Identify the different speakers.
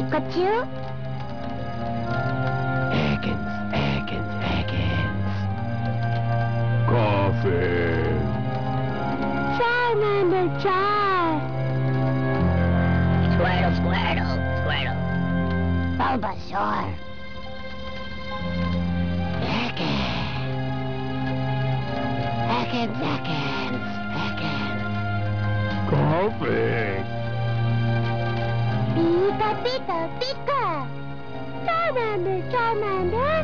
Speaker 1: Pikachu?
Speaker 2: Ekans. Coffee.
Speaker 1: Charmander, Char.
Speaker 3: Squirtle.
Speaker 1: Bulbasaur. Ekans.
Speaker 2: Coffee.
Speaker 1: Pika. Charmander.